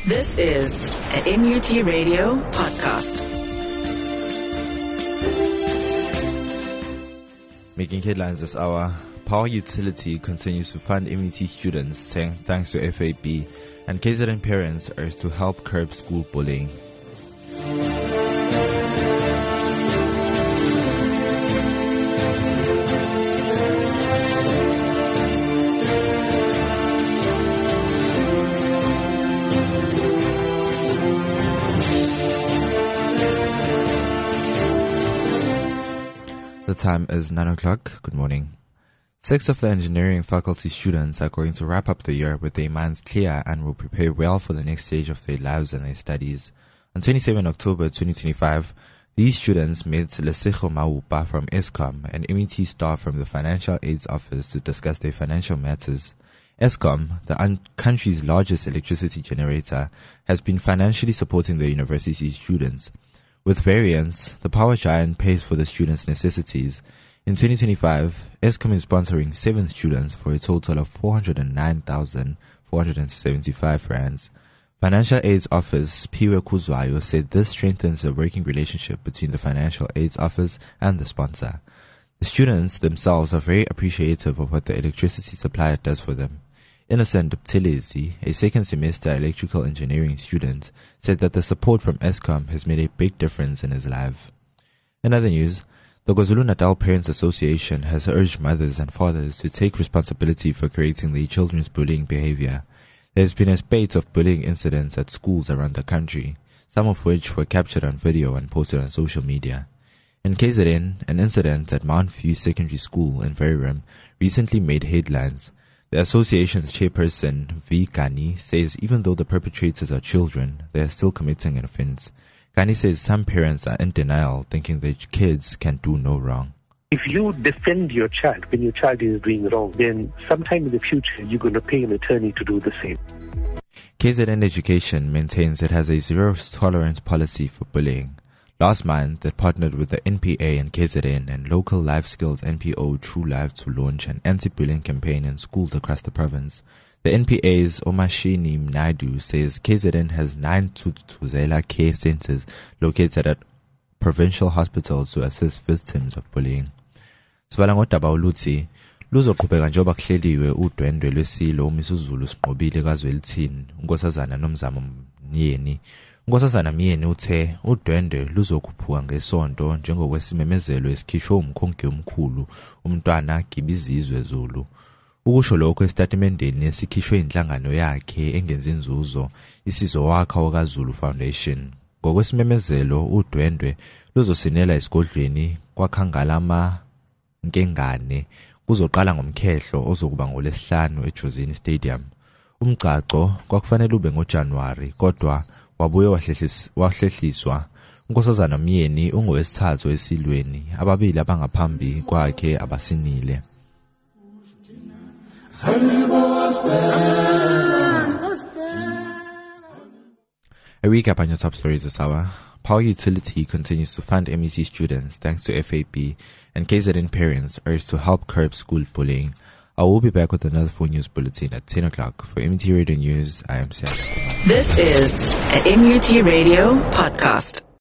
This is a MUT Radio podcast. Making headlines this hour, Power Utility continues to fund MUT students saying thanks to FAB, and KZN parents urged to help curb school bullying. The time is 9 o'clock. Good morning. 6 of the engineering faculty students are going to wrap up the year with their minds clear and will prepare well for the next stage of their lives and their studies. On 27 October 2025, these students met Lesego Maupa from Eskom and MUT staff from the Financial Aids Office to discuss their financial matters. Eskom, the country's largest electricity generator, has been financially supporting the university's students. With variance, the power giant pays for the students' necessities. In 2025, Eskom is sponsoring 7 students for a total of 409,475 rands. Financial Aids Office Piwe Kuzwayo said this strengthens the working relationship between the Financial Aids Office and the sponsor. The students themselves are very appreciative of what the electricity supplier does for them. Innocent Buthelezi, a second semester electrical engineering student, said that the support from Eskom has made a big difference in his life. In other news, the KwaZulu-Natal Parents Association has urged mothers and fathers to take responsibility for correcting their children's bullying behavior. There has been a spate of bullying incidents at schools around the country, some of which were captured on video and posted on social media. In KZN, an incident at Mount View Secondary School in Verulam recently made headlines. The association's chairperson, V. Gani, says even though the perpetrators are children, they are still committing an offense. Gani says some parents are in denial, thinking their kids can do no wrong. If you defend your child when your child is doing wrong, then sometime in the future you're going to pay an attorney to do the same. KZN Education maintains it has a zero-tolerance policy for bullying. Last month, it partnered with the NPA and KZN and local life skills NPO True Life to launch an anti-bullying campaign in schools across the province. The NPA's Omashini Mnaidu says KZN has 9 Thuthuzela care centers located at provincial hospitals to assist victims of bullying. Sivala ngodaba oluthi luzoqhubeka njengoba kuhleliwe udwendwe lwesilo uMisuzulu siqobile kaZwelithini unkosazana noMzamo Myeni. Unkosazana Myeni uthe udwendwe luzokhuphuka ngesonto njengokwesimemezelo esikhishwe umkhongi omkhulu umntwana Gibizizwe Zulu. Ukusho lokho esitatimendeni esikhishwe inhlangano yakhe engenzi inzuzo isizo wakha okaZulu Foundation. Ngokwesimemezelo udwendwe luzosinela esigodlweni kwaKhangalama Nkengane kuzoqala ngomkhehlo ozokuba ngoLesihlanu eJozini Stadium. Umgcaco kwakufanele ube ngoJanuary kodwa wabuye wahlehliswa. Unkosazana Myeni ungowesithathu esilweni, ababili abangaphambi kwakhe abasinile. A recap on your top stories this hour. Power Utility continues to fund MUT students thanks to FAB, and KZN parents urged to help curb school bullying. I will be back with another full news bulletin at 10 o'clock. For MUT Radio News, I am Sam. This is a MUT Radio podcast.